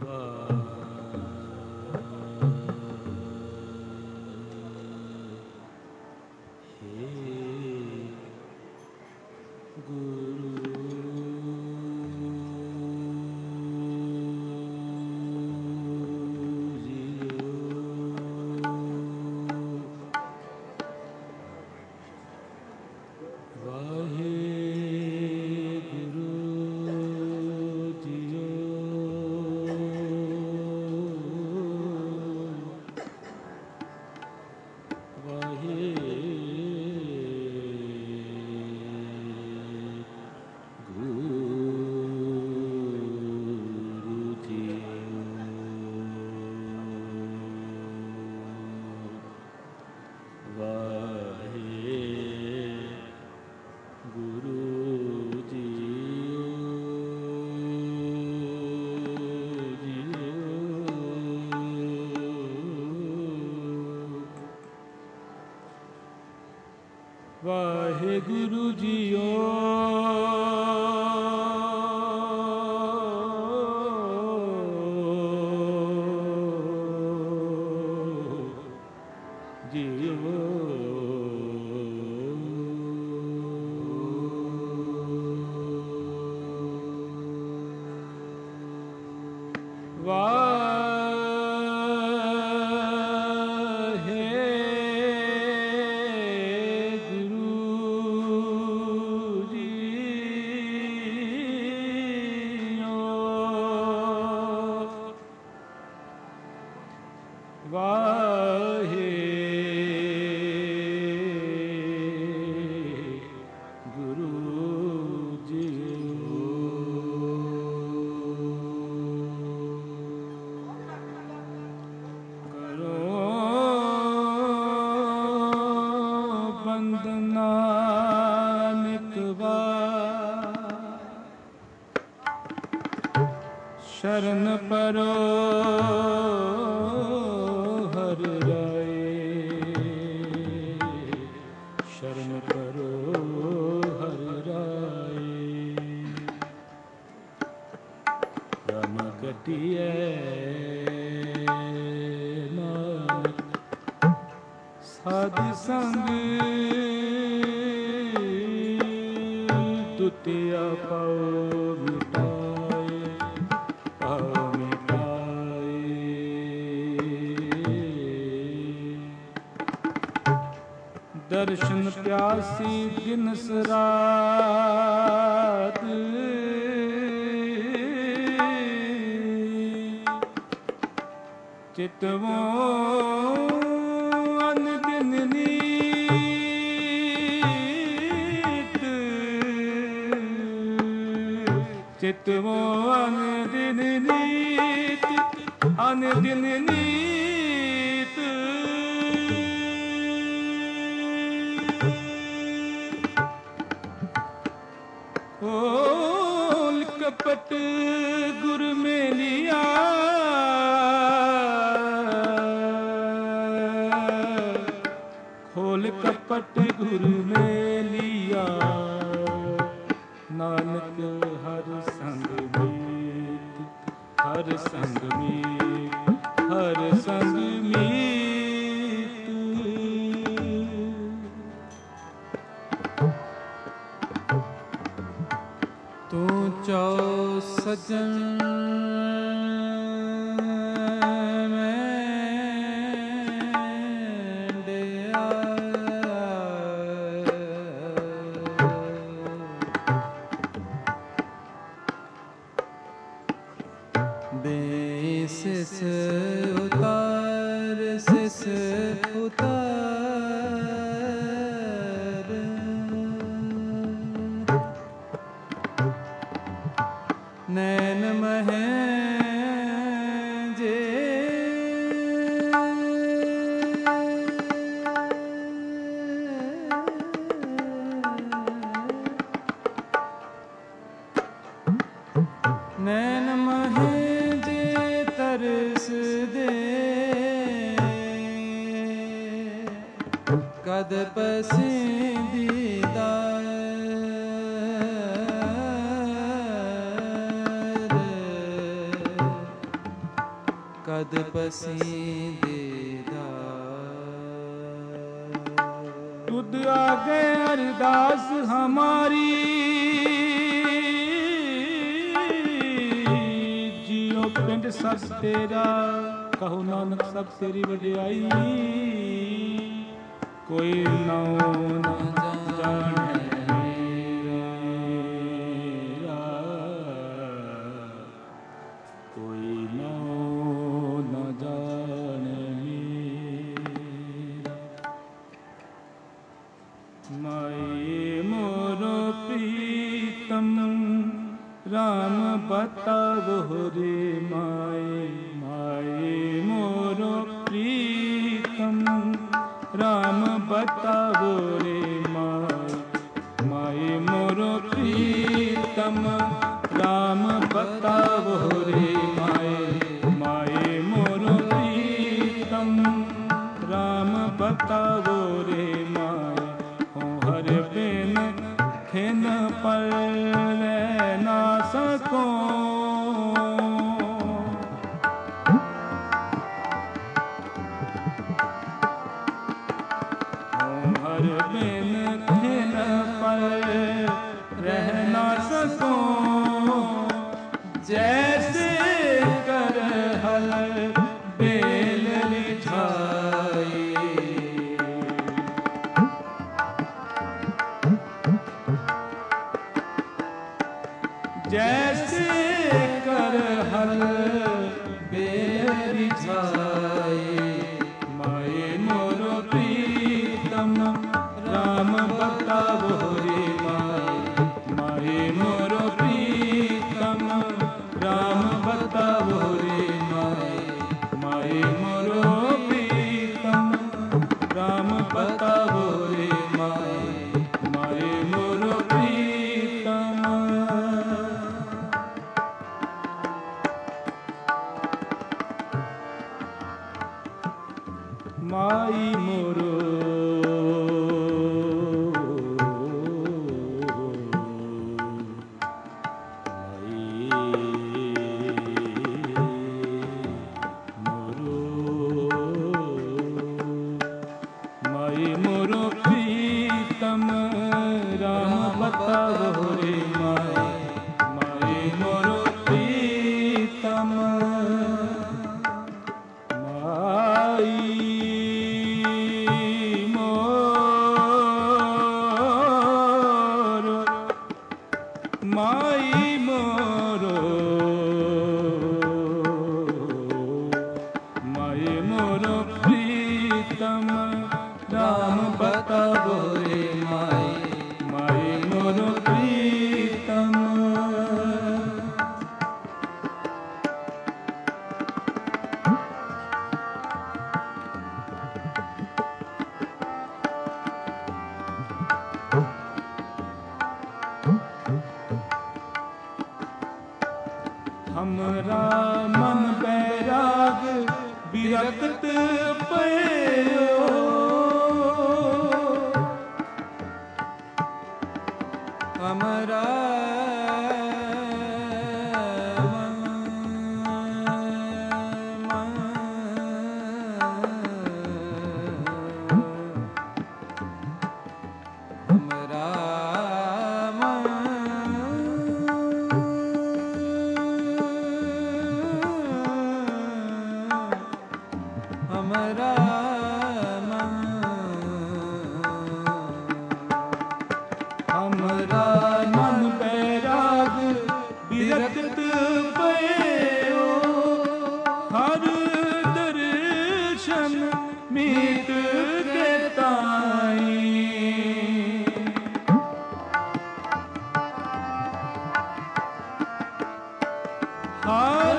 Waheguru JIO. शरण परो हर राए, शरण परो हर राए। रम कटिए नानक साध संग, तुतिया पाओ दर्शन प्यासी दिनस रात। चितवो अन दिन नीत, चितवो अन दिन नीत, अन दिन नीत। खोल कपट गुर में लिया, खोल कपट गुर में लिया। नानक हर संग मीत, हर संग मीत, हर संग मीत। तू चाओ सजन मेंडिया, बेसिस उतार सिस उतार। नैन महे जे नैन महे जे तरस दे, कद पसीदीदा कद पसीदेदा। तुद आगे अरदास हमारी, जियो पिंड सब तेरा, कहो नानक सब तेरी वडियाई। कोई नाओ न जाने राम बतावो रे माए, माए मोरो प्रीतम। राम बतावो रे माए, माए मोरो प्रीतम। राम बतावो रे माए, माए मोरो प्रीतम। राम बतावो रे माए, हो हर बिन खिन पर ना सको। हर बिन खिन पर रह ना सको। जैसे कर हल बेल लिछाई, जैसे कर हल बेल बिछाई। माए मोरो प्रीतम, राम बतावो रे माए, माए मोरो प्रीतम। राम बतावो रे माए, माए मोरो प्रीतम। राम बतावो रे माए, माए मोरो प्रीतम। माई मोरो माई मोरो प्रीतम। राम बतावो रे माए, माई मोरो प्रीतम। माई मोरो, माई मोरो प्रीतम। राम बतावो रे माई, माई मोरो प्रीतम। हमरा मन बैराग विरक्त पयो। हमरा हमरा मन बैराग विरक्त पयो। हर दर्शन मीत के ताई। हर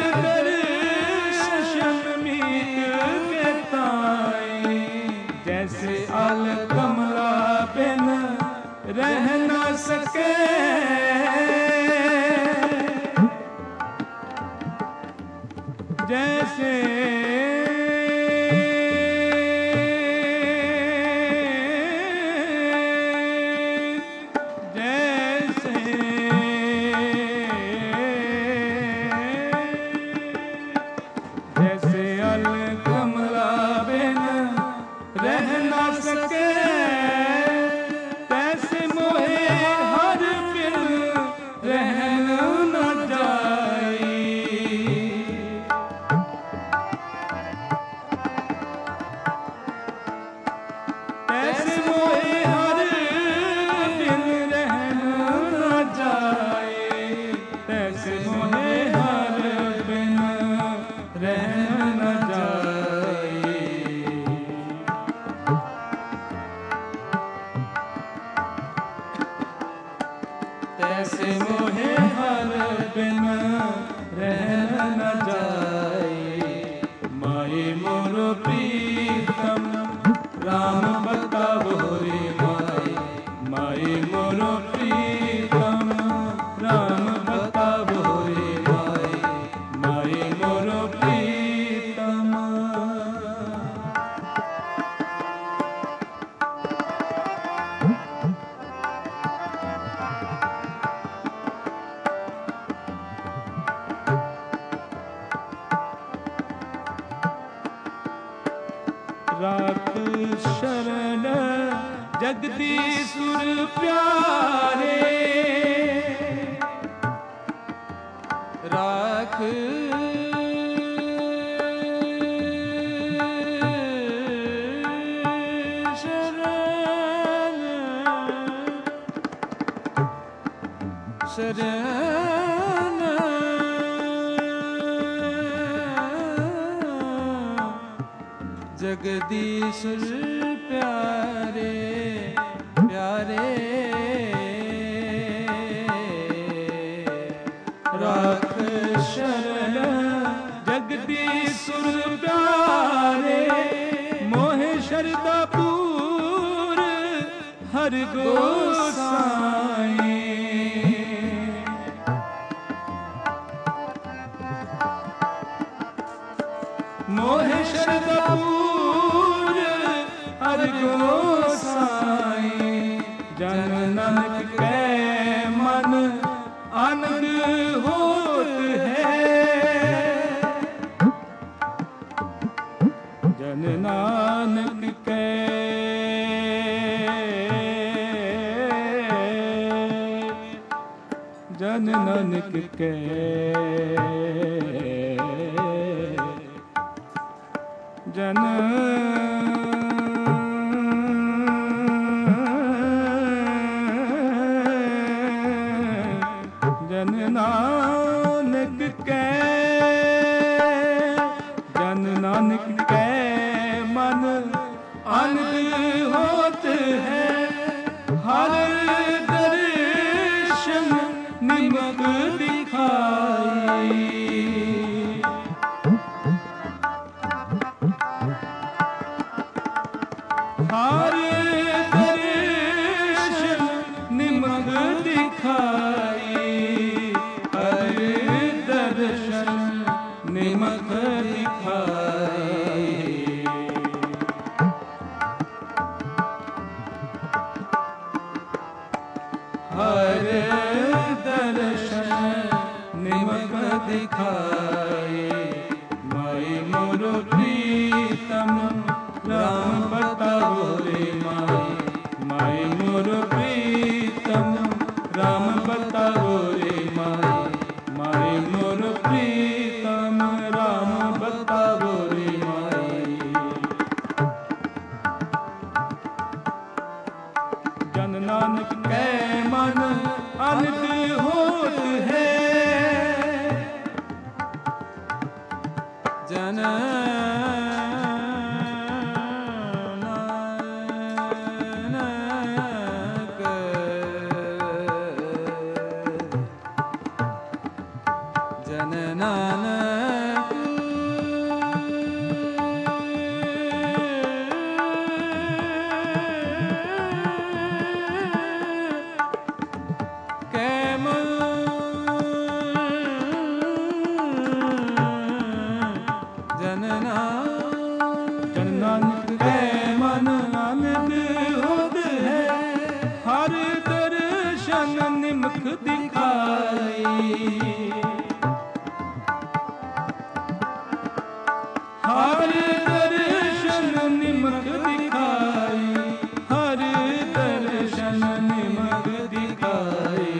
दर्शन मीत के ताई। जैसे अल कमला बिन रह न सके। जैसे जगदीशुर प्यारे राख शरण शरण जगदीशुर प्यारे प्यारे राख शरण जगदीशुर प्यारे मोहे शरदा पूर हर गोसाई मोहे शरदा पूर हर गोसाई जन नानक कै मन आनंद होत है जन नानक कै जन नानक कै जन जन नानक कै जन नानक कै मन आनंद होत है हर दर्शन निमक दिखाई हर दर्शन निमक दिखाई हर दर्शन निमक दिखाई हर दर्शन निमक दिखाई माई मोर प्रीतम राम बताओ रे माई माई मोर प्रीतम राम बताओ रे माई माई मोर प्रीतम राम बताओ रे माई जन नानक कै मन आनंद होत है जन जन नानक कै मन जन नानक कै मन आनंद होत है हर दर्शन निमख दिखाई हर दर्शन निमक दिखाई हर दर्शन निमक दिखाई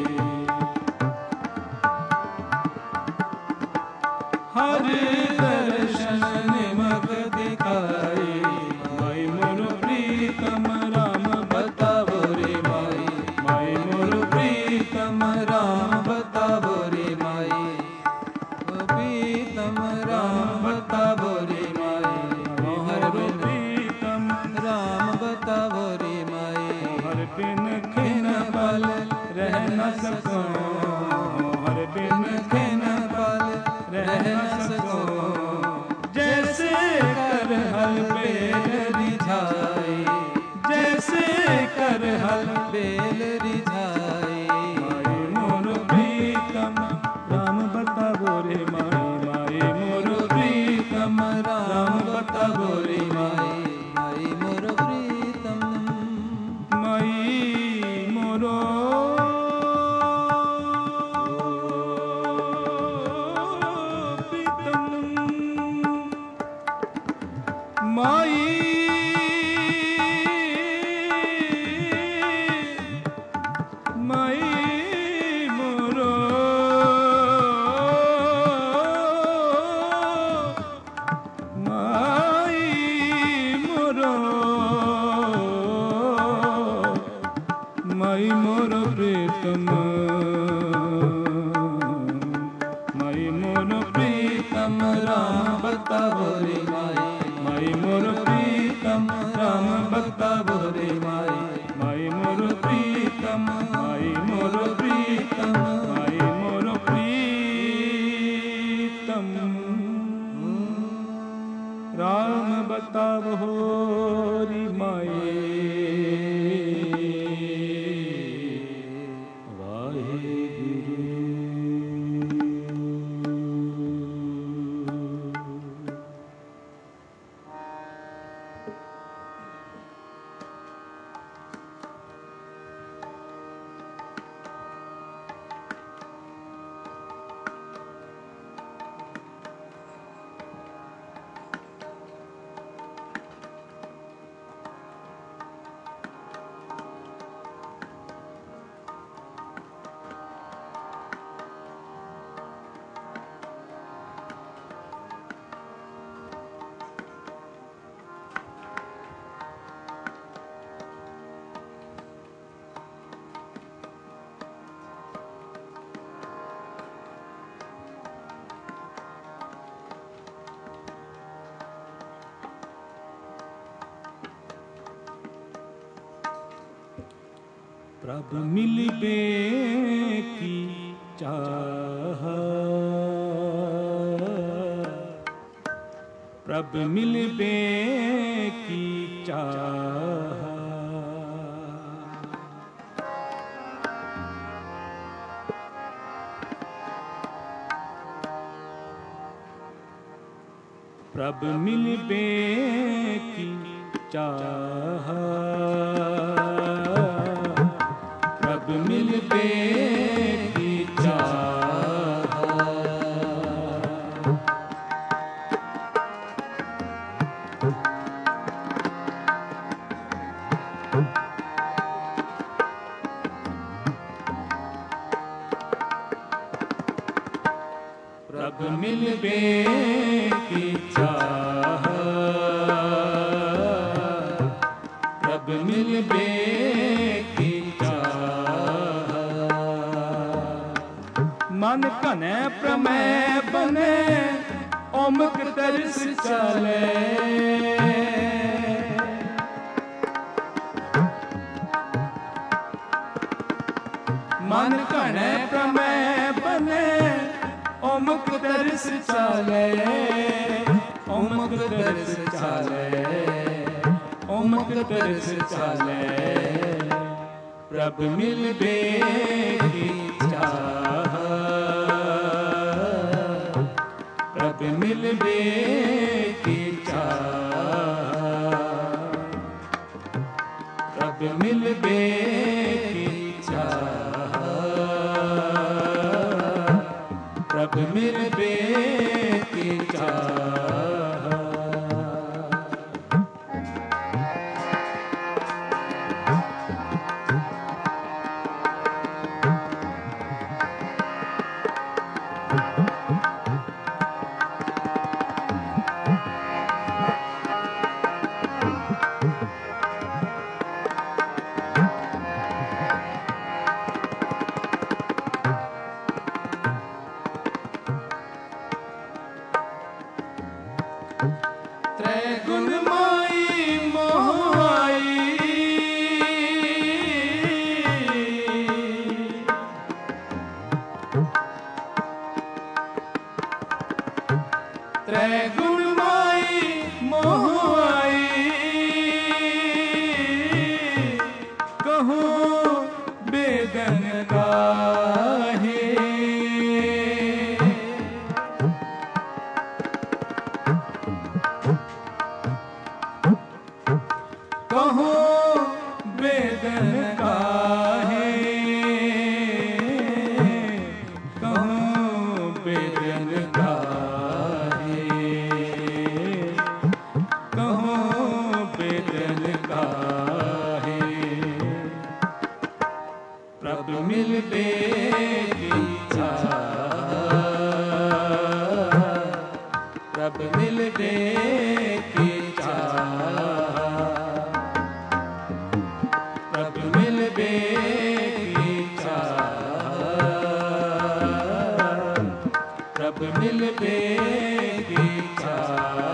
हर दर्शन निमक दिखाई माई मोर प्रीतम राम बताओ रे माई माई मोर प्रीतम राम बताओ रे माई प्रीतम राम बताओ रे माई मोहर प्रीतम राम बताओ रे माई हर बिन खिन पल रह न सको हर बिन खिन पल रह न सको जैसे कर हल बेल रिझाई जैसे कर हल बेल रिझाई माई मोर प्रीतम राम बताओ रे माई माई मोर प्रीतम राम बताओ रे माई माई मोर प्रीतम माई मोरो माई मोर प्रीतम राम बतावो रे माई, माई मोर प्रीतम राम बतावो रे माई, माई मोर प्रीतम, माई मोर प्रीतम, माई मोर प्रीतम राम बतावो रे माई। प्रभ मिलबे की चाह, प्रभ मिलबे की चाह, प्रभ मिलबे की चाह, प्रभ मिलबे की चाह, प्रभ मिलबे की चाह, प्रभ मिलबे की चाह, मन कने प्रमेय बने ओमक तरस चले, मन कने प्रमेय बने ओमक तरस चले, ओमक तरस चले, ओमक तरस चले, प्रभ मिलबे की चाह, प्रभ मिलबे की चाह, प्रभ मिलबे की चाह, प्रभ मिलबे की चाह। त्रैगुण माई मोहाई, त्रैगुण माई मोहाई, कहूँ बेदन काहे, कहूँ बेदन काहे, कहूँ बेदन काहे, कहूँ बेदन काहे, प्रभ मिलबे की चाह, प्रभ मिलबे की चाह, प्रभ मिलबे की चाह, प्रभ मिलबे की चाह।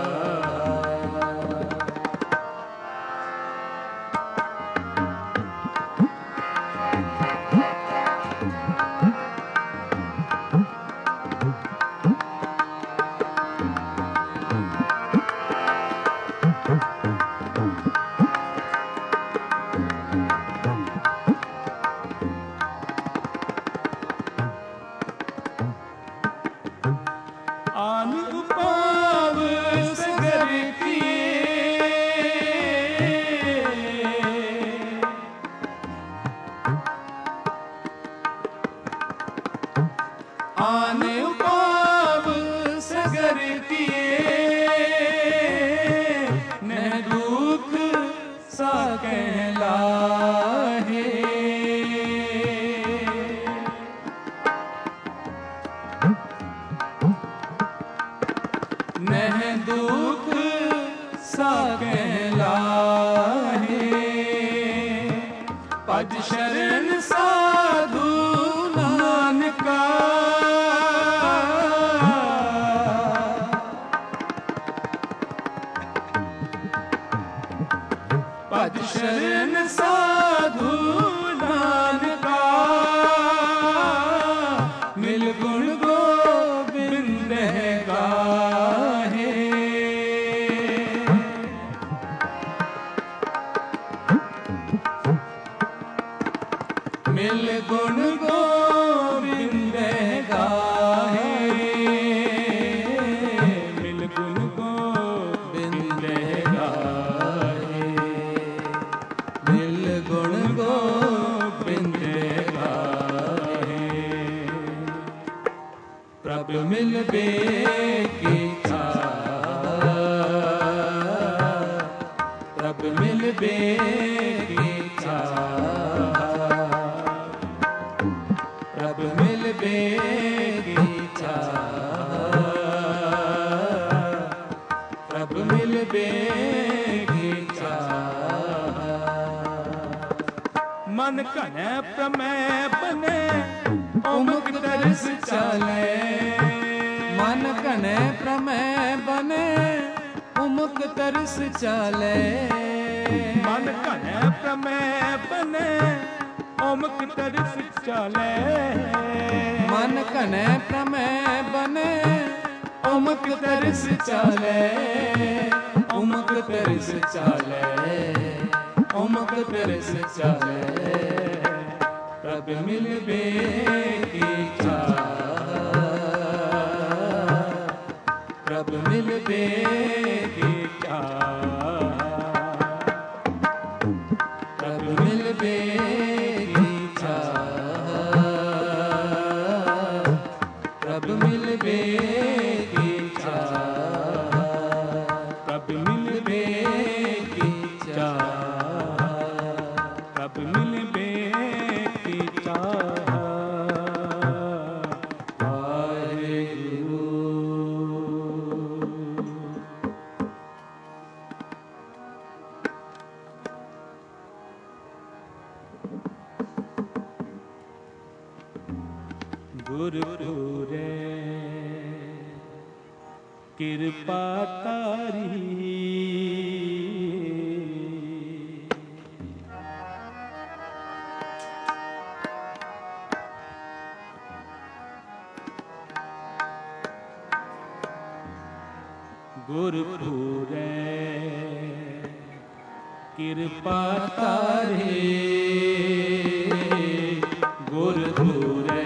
आन उपाव सगर किए, आन उपाव सगर किए, न दुख सा कहलाहे। नह दुख सा कहलाहे, पद शरण साधु नानका। पद शरण साधु नानका, मिल गुण गोविंद गाहे। मिल गुण गोविंद गाहे, मिल गुण गोविंद गाहे, मिल गुण गोविंद गाहे। प्रभु मिलबे की चाह, प्रभु मिलबे की चाह, प्रभु मिलबे की चाह, प्रभु मिलबे की चाह। मन कने प्रमेय बने उमक तरस चले, मन कने प्रमेय बने उमक तरस चले। मन कने प्रमेय बने उमक तरस चले। मन कने प्रमेय बने उमक तरस चले। उमक तरस चले, उमक तरस चले। प्रभु मिलबे की चाह, प्रभु मिलबे की चाह, प्रभु मिलबे की चाह, प्रभु मिलबे की चाह, प्रभु मिलबे की चाह, प्रभु मिलबे की चाह। वाहेगुरु। गुरुपुरे कृपा तारी, गुरुपुरे कृपा तारी, गुरुपुरे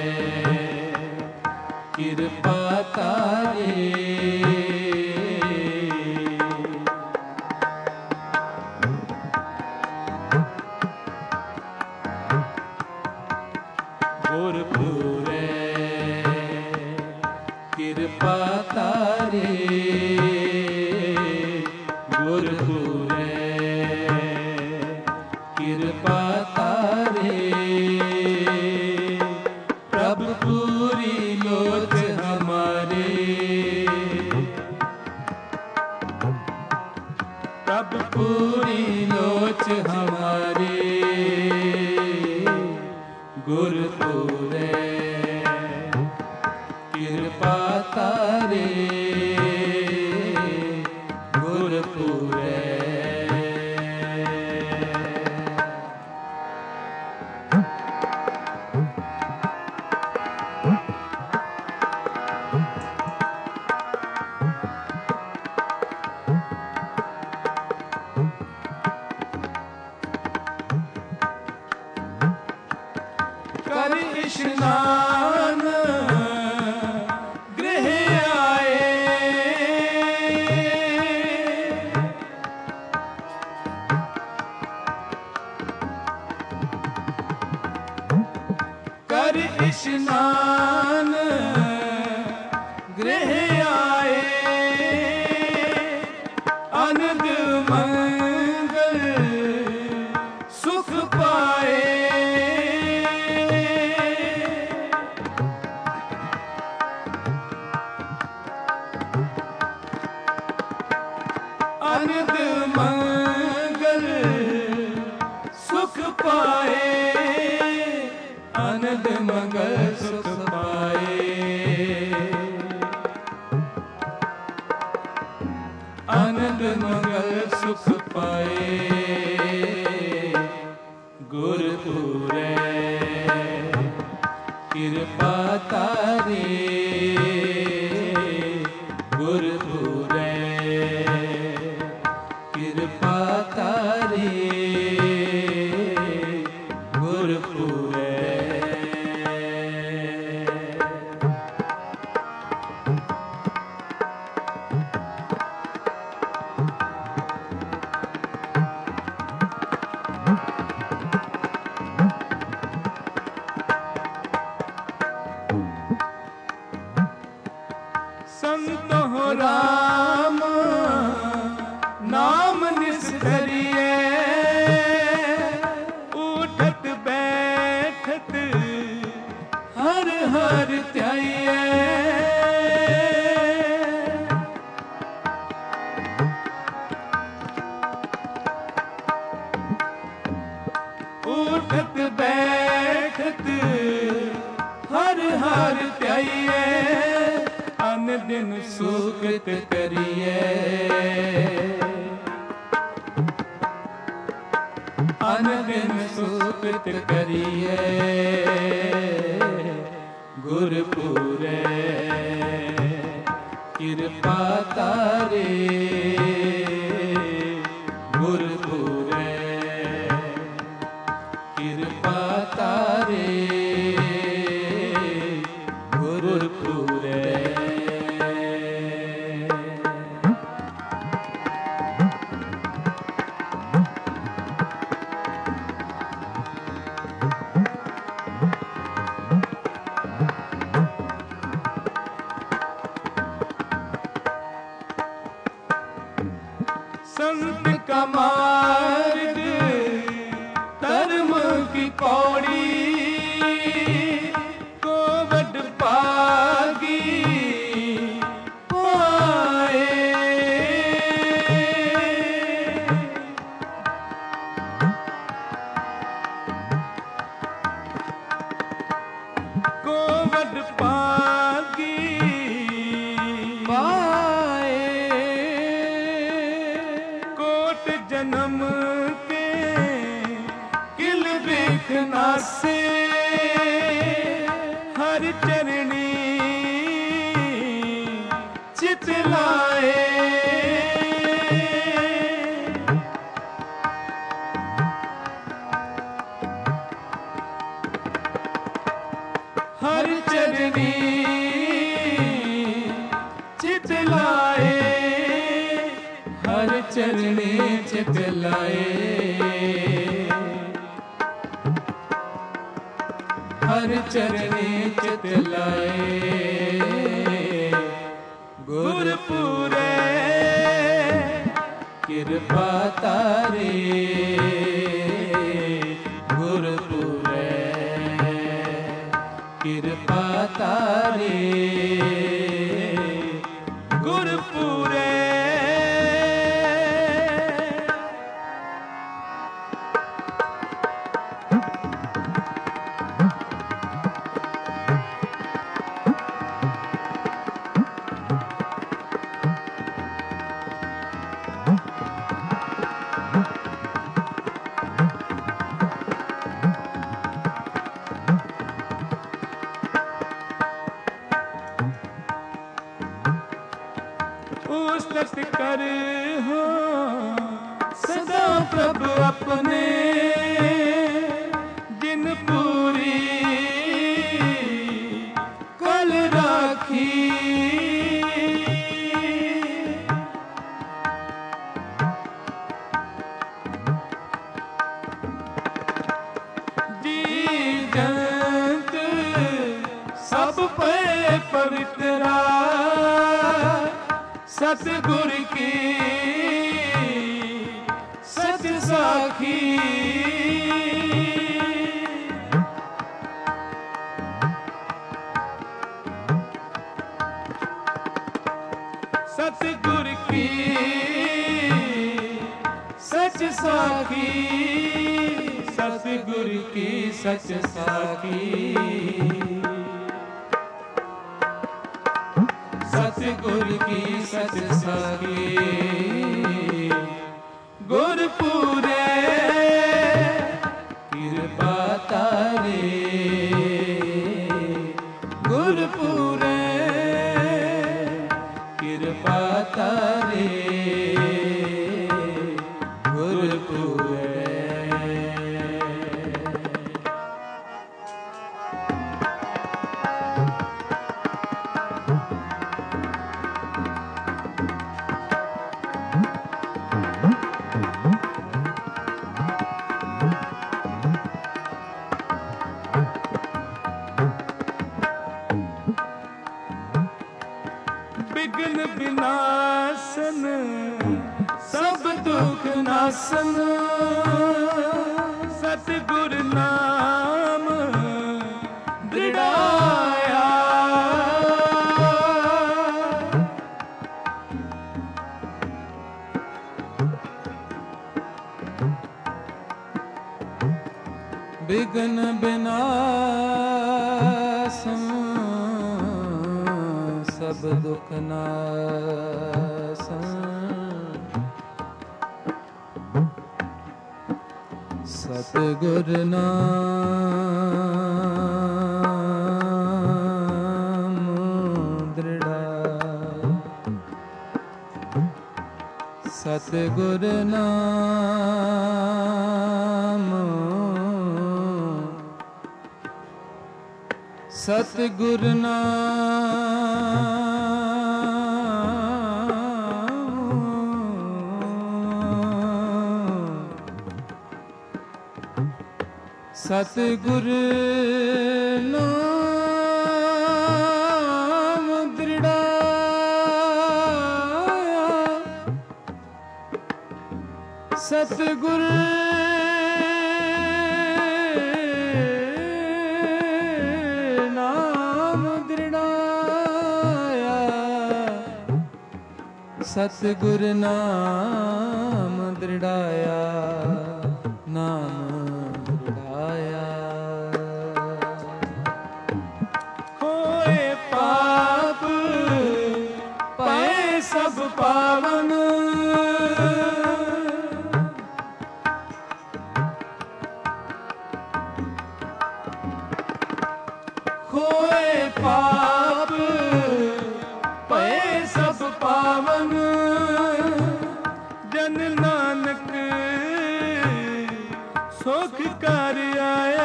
कृपा तारी। गुरुपुरे कृपा तारी, गुरुपुरे कृपा तारी। प्रभु पूरी लोच हमारे, प्रभु पूरी लोच हमारे। गुरुपुरे कृपा तारे गुरपुरे। कर स्नान गृह आए, कर स्नान गृह आए, अनंद मंगल सुख पाए। अनंद मंगल सुख पाए, अनंद मंगल सुख पाए, आनंद मंगल सुख पाए। गुरपुरे कृपा तारे गुरपुरे कृपा तारे गुरपुरे। संत हो राम नाम निस्धरिए, उठत बैठत हर हर ध्याइए। उठत बैठत हर हर ध्याइए, अन दिन सुकृत करिए, अन दिन सुकृत करिए। गुरपुरे कृपा तारे गुरपुरे कृपा तारे गुरपुरे। संत का मार्ग धर्म की पौड़ी, को बड़ पागी पाए। को बड़ पागी पाए, जन्म के किल बिखना से हर चरणी चितलाए। हर चरणी चितलाए, हर चरणी चितलाए, हर चरणी चितलाए। गुरपुरे कृपा तारे गुरपुरे कृपा तारे गुरपुरे। उस्तत कर हो सदा प्रभु अपने, जिन पूरी कल राखी। पवित्रा सतगुर की सच साखी। सतगुर की सच साखी, सतगुर की सच साखी। सतगुर की सच साखी। गुरपुरे कृपा तारे, गुरपुरे कृपा तारे, गुरपुरे। विघ्न विनाशन सब दुख नाशन, सतगुर नाम दृढ़ाया। विघ्न विनाशन सब दुख नाशन, सतगुर नाम दृढ़ा। सतगुर नाम, सतगुर नाम, सतगुर नाम दृढ़ाया। सतगुर नाम दृढ़ाया, सतगुर नाम दृढ़ाया, नाम दृढ़ाया। होए पाप पाए सब पावन, खोए पाप पे सब पावन, जन नानक सुख कर आया।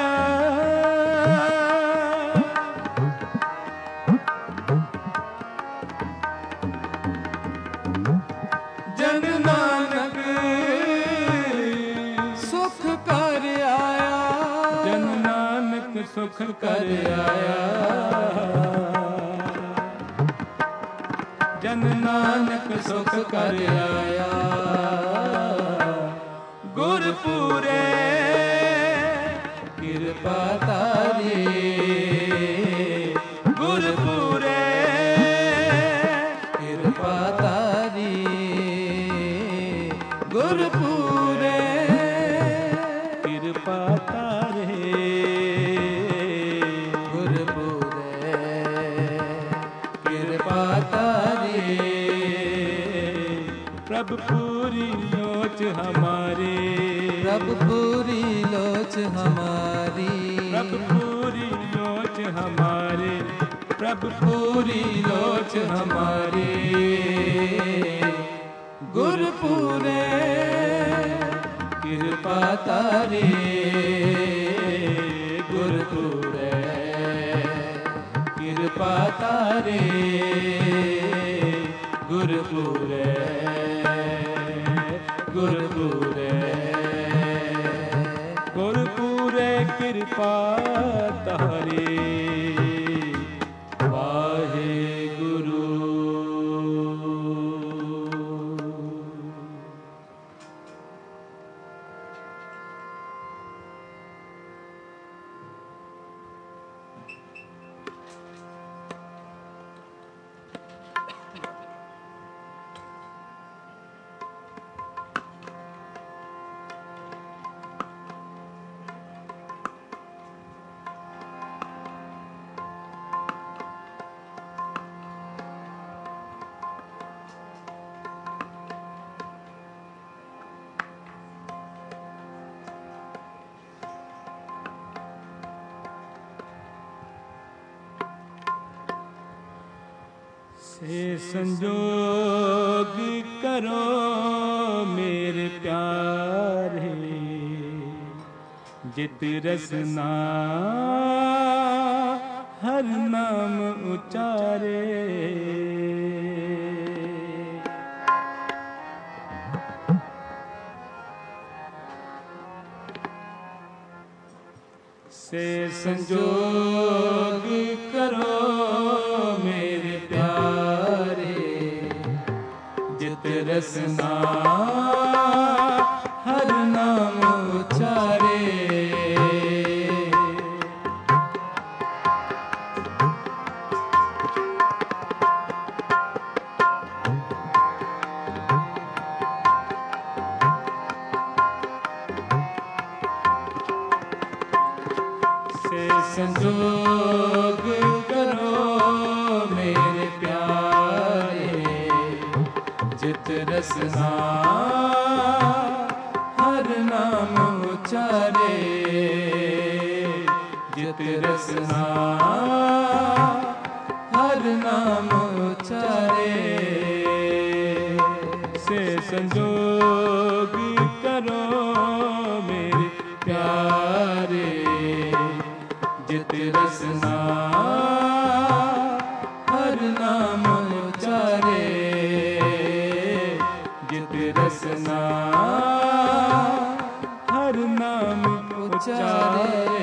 जन नानक सुख कर आया, जन नानक सुख कर आया। जन नानक सुख कर आया। गुरपुरे कृपा तारी, गुरपुरे कृपा तारी, गुरपुरे कृपा तारे, गुरपुरे कृपा तारे। प्रभु पूरी लोच हमारे, प्रभु पूरी लोच हमारी, प्रभु पूरी लोच हमारे, प्रभु पूरी लोच हमारी। गुरपुरे कृपा तारी गुरपुरे कृपा तारी गुरपुरे गुरपुरे गुरपुरे कृपा तारी से संजोग करो मेरे प्यारे जित रसना हर नाम उचारे से संजोग करो मेरे प्यारे जित रसना हर नाम उचारे संजोग करो मेरे प्यारे जित रसना हर नाम उचारे जित रसना हर नाम उचारे से संजोग करो मेरे प्यारे जित रसना हर नाम उचारे जित रसना हर नाम उचारे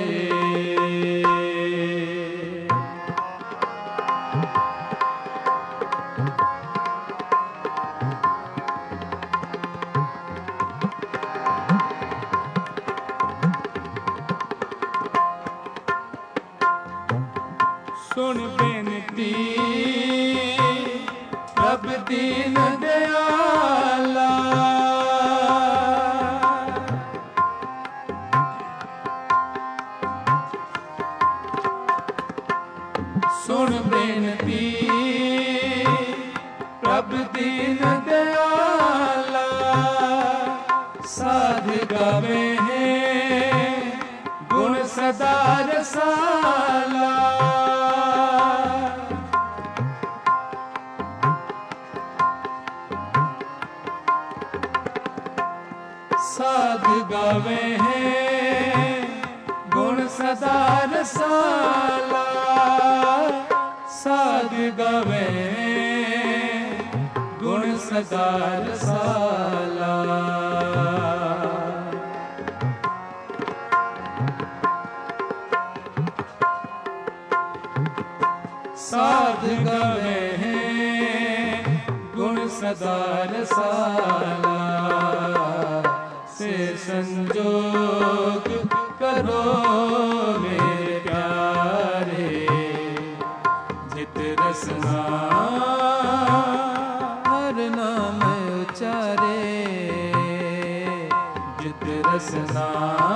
सुन बेनती प्रभ दीन दयाला सुन बेनती प्रभ दीन दयाला साध गावे हैं गुण सदा रसाला साध गावे हैं गुण सदा रसाला साध गावे गुण सदा रसाला साध गावे हैं गुण सदा रसाला से संजोग करो मेरे प्यारे जित रसना हर नाम उचारे जित रसना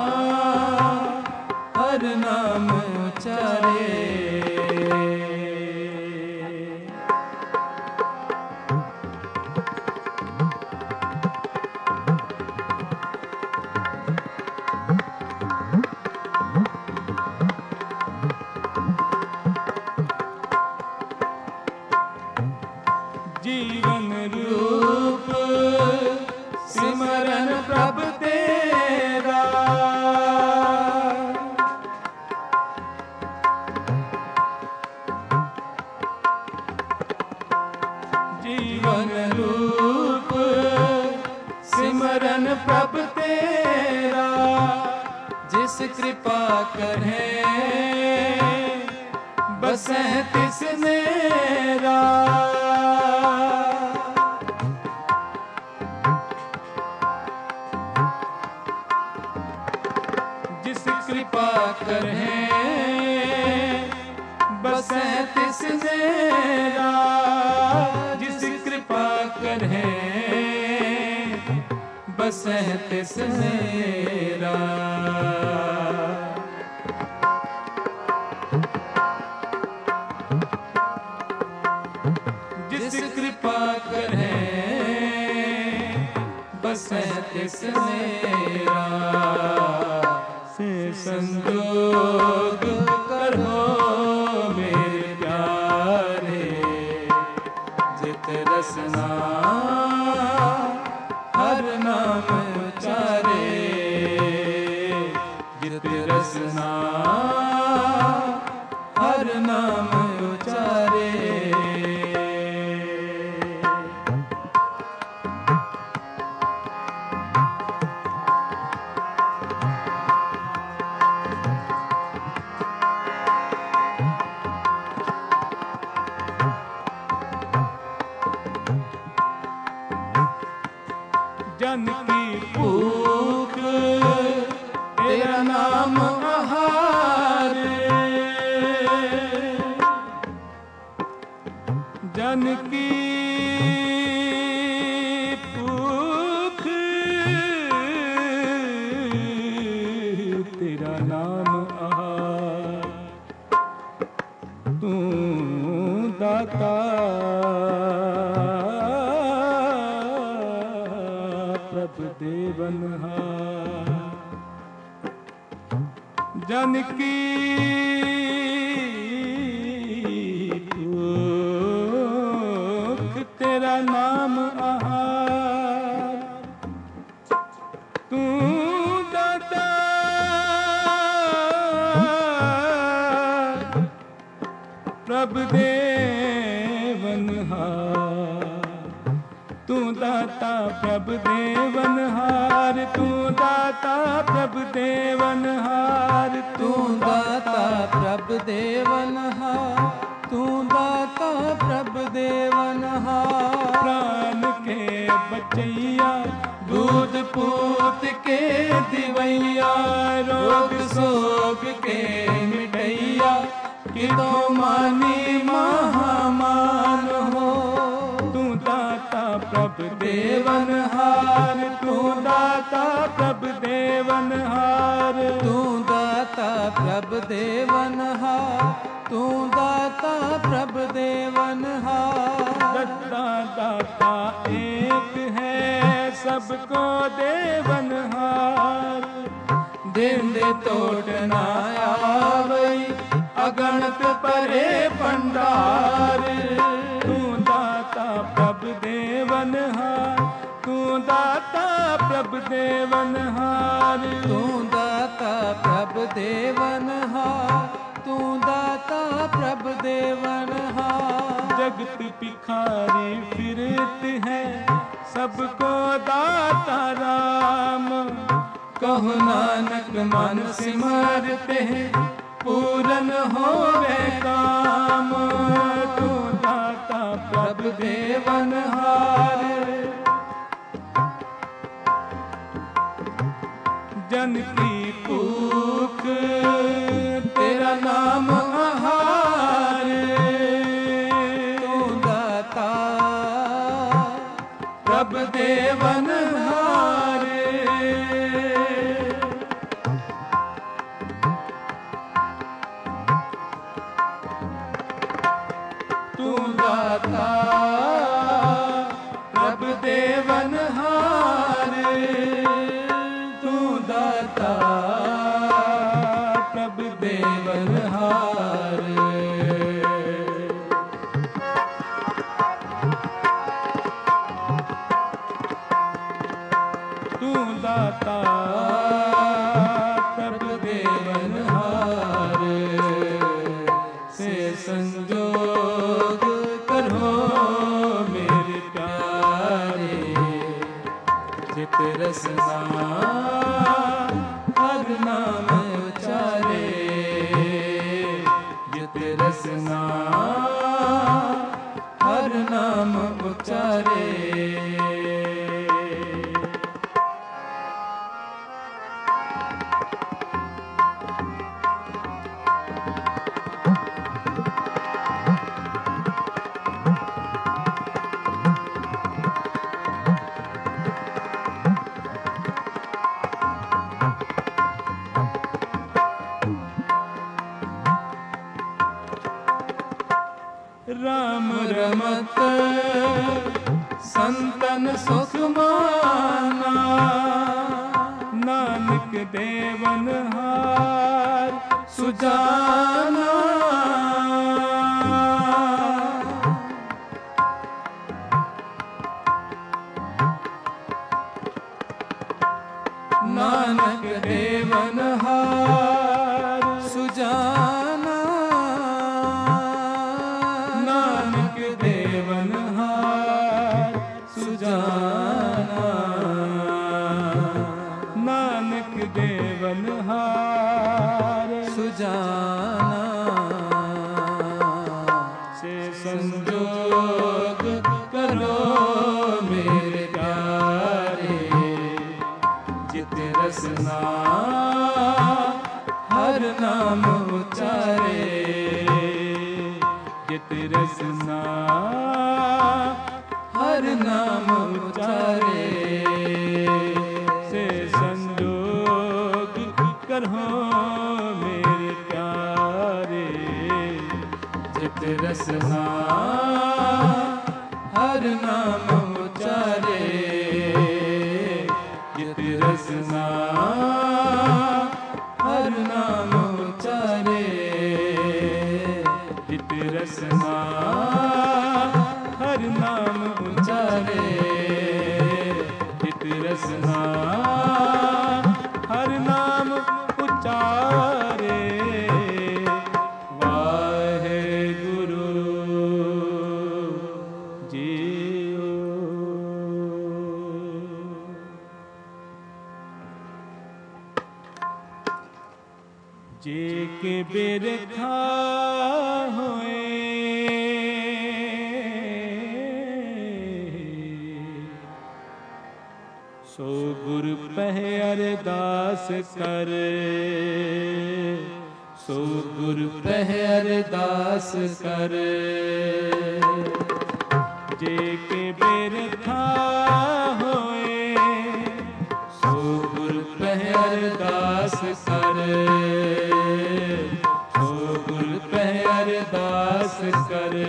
हर नाम उचारे जीवन रूप सिमरन प्रभ तेरा। जीवन रूप सिमरन प्रभ तेरा, जिस कृपा करे बसै तिस मेरा। जिस कृपा करे बसै तिस मेरा, जिस कृपा करे बसै तिस मेरा। जिस कृपा करे बसै तिस मेरा। से संजोग करो मेरे प्यारे, जित रसना हर नाम उचारे। जित रसना हर नाम उचारे। जन की भूख तेरा नाम आहार। जन की भूख तेरा नाम आहार। तू दाता प्रभ देवनहार। जन की भूख तेरा नाम आहार। तू दाता प्रभ देवनहार। तू दाता प्रभ देवनहार। तू दाता प्रभ देवनहार। तू दाता प्रभ देवनहार। तू दाता प्रभ देवनहार। प्राण के बचैया दूध पूत के दिवैया, रोग सोग के मिटैया, कि तो मानी महामान हो। तू दाता प्रभ देवनहार। तू दाता प्रभ देवनहार। तू दाता प्रभ देवनहार। तू दाता प्रभ देवनहार। दत्ता दाता एक है सबको देवनहार। देंदे तोट ना आवई अगणित परे भंडार। तू दाता प्रभ देवनहार। तू दाता प्रभ देवनहार। तू दाता प्रभ देवनहार। तू दाता प्रभ देवनहार। जगत भिखारी फिरत है सबको दाता राम। कहो नानक मन सिमरते पूरन होवे काम। तू दाता प्रभ देवनहार। जन की भूख तेरा नाम आहार। तू दाता प्रभ देवनहार। तू दाता प्रभ देवनहार। तू दाता प्रभ देवनहार। दाता प्रभु देवनहार से संजोग करो मेरे प्यारे चित रसना हर नाम उचारे जित रसना हर नाम उचारे। राम रमत संतन सुख माना नानक देवन हार सुजाना। नानक देवन हार सुजाना नानक देवन हार सुजाना नानक देवन हार सुजाना से संजोग करो मेरे प्यारे जित रसना हर नाम उचारे जित रसना हर नाम उचारे से संजोग करो मेरे प्यारे जित रसना हर नाम उचारे जित रसना हर नाम उचारे जित रसना हर नाम उचारे जित रसना हर नाम उचारे। वाहेगुरु जीओ। जे के बिरखा होए सो गुरु पह अरदास कर सो गुरु पह अरदास कर जे के बिरखा होए सो गुरु पह अरदास कर सो गुरु पह अरदास कर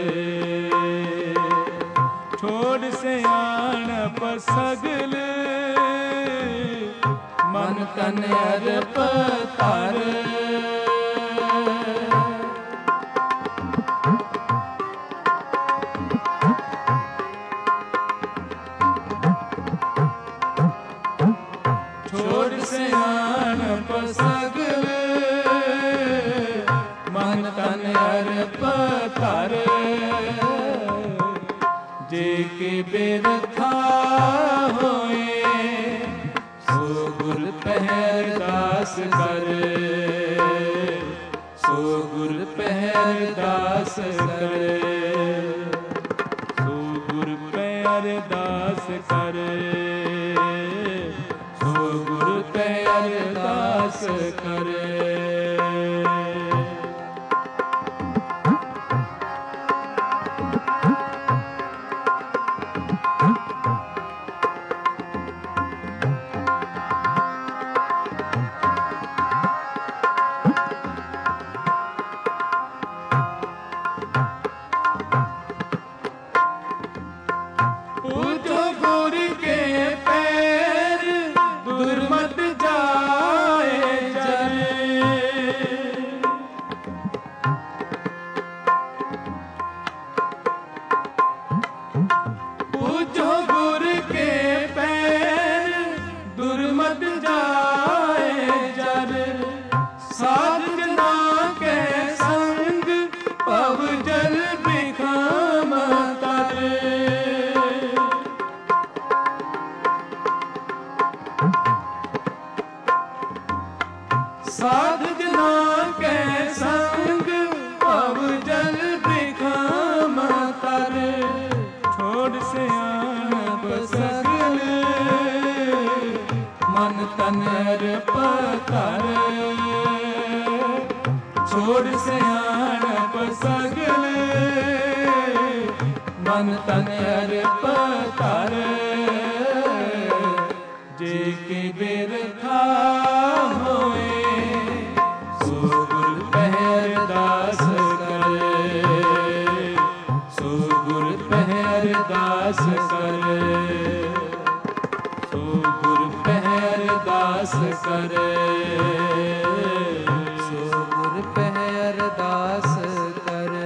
छोड़ सियाण पसगल मन तन अर्प कर छोड़ सियाण पसगल मन तन अर्प कर जे के बिरखा होए सो गुरु पह अरदास कर सो गुरु पह अरदास कर सो गुरु पह अरदास कर सो गुरु पह अरदास कर। सगल मन तन अर्प कर छोड़ सियाणप सगल मन तन अर्प कर जे के बिरखा होए सो गुर पहर दास करे सो गुर पहर दास करे सो गुर पहर दास करे सो गुर पहर दास करे।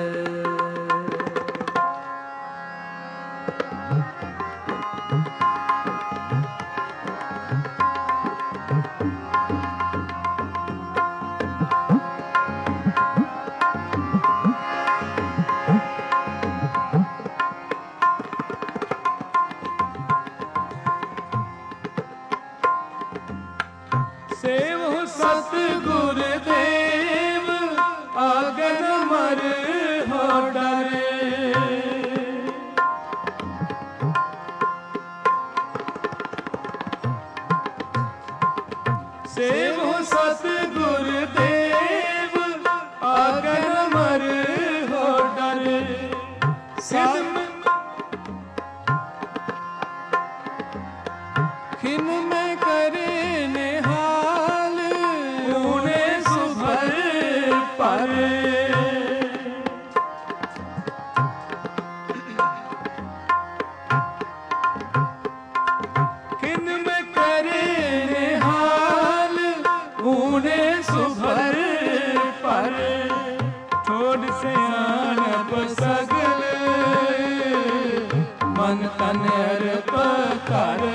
सेवो सतगुर देव आगन मर हो डरे सेवो सतगुर देव आगन मर हो डरे सिद्ध खिन में करे निहाल ऊने सुभर पर खिन में करे निहाल ऊने सुभर पर छोड़ सियाणप सगल मन तन अर्प कर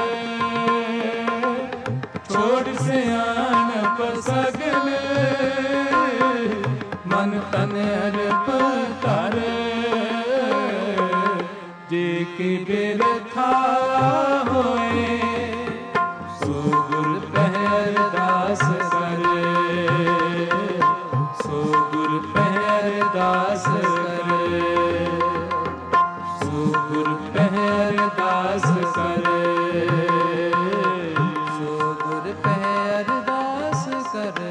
छोड़ सियाणप सगल मन तन अर्प कर जे के बिरखा होए सो गुर पहर दास करे सो गुर पहर दास करे सो गुर पहर दास करे सो गुर पहर दास करे।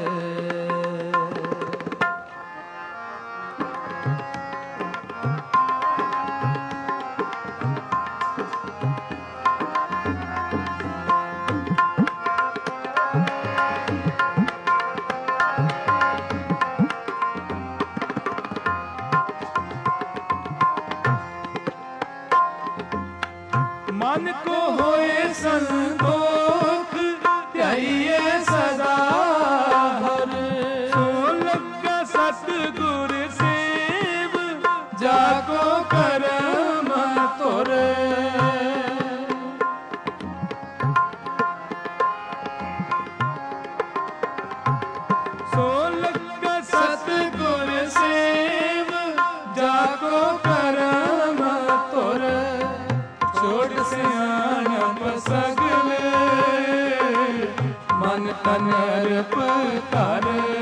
मन को होए संतोख त्याइए सदा हर सो लगा सतगुर सेव जाको करम तुर सो लगा सतगुर सेव जाको करम तुर छोड़ सियाणप सगल मन तन अर्प कर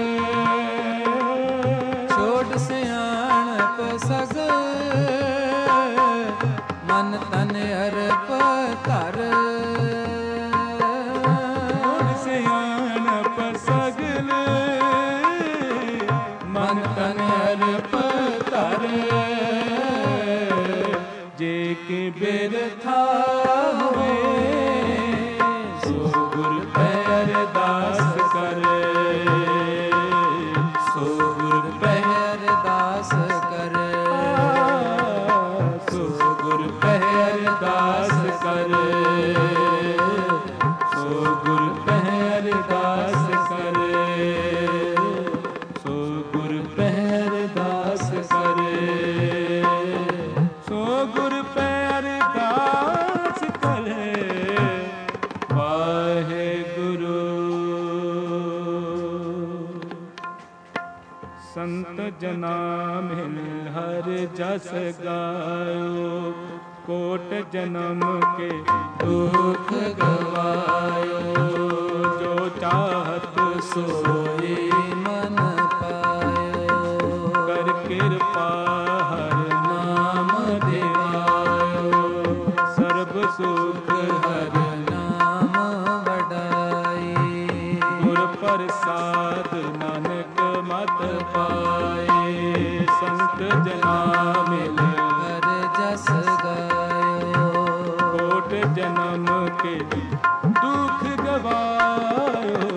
छोड़ सियाणप सगल मन तन अर्प कर छोड़ सियाणप सगल मन तन अर्प कर जे के बिरखा होए सो गुर पहर दास करे सो गुर पहर दास करे सो गुर पहर दास करे सो गुर पहर दास करे सो गुर पहर दास करे सो गुर पहर दास करे वाहेगुरु। संत जना मिल हर जस गायो कोट जन्म के दुख गवायो जो चाहत सोई मन पायो कर कृपा हर नाम देवायो सर्ब सुख जन्म के दुख गवायो।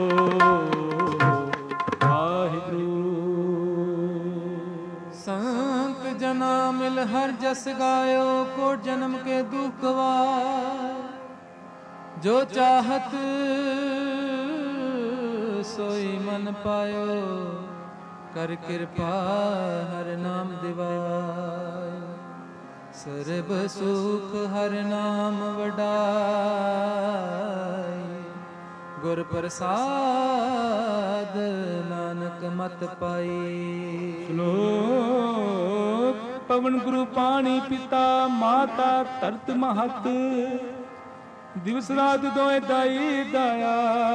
संत जना मिल हर जस गायो, कोट जन्म के दुख गवाए। जो चाहत सोई मन पायो, कर कृपा हर नाम दिवाय। सर्ब सुख हर नाम वडाई, गुर प्रसाद नानक मत पाई। श्लोक पवन गुरु पानी पिता माता तरत महत, दिवस रात दोए दाई दाया।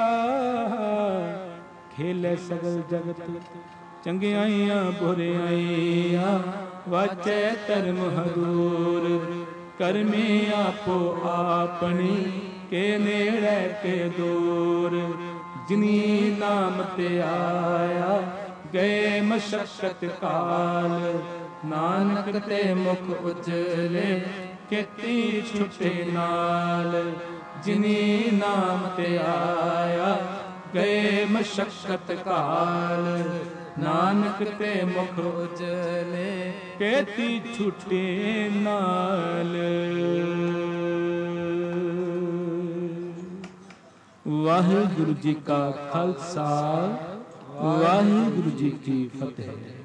खेले सगल जगत चंगियाइयां बुरियाइयां, वाचे धर्म हदूर। करमे आपो आपनी, के नेड़े के दूर। जिनी नाम ते आया, गए मशक्कत काल। नानक ते मुख उजले, खेती छुटे नाल। जिनी नाम ते आया, गए मशक्कत काल। नानक ते मुख उजले, खेती छुटे नाल। वाहिगुरु जी का खालसा, वाहिगुरु जी की फतेह।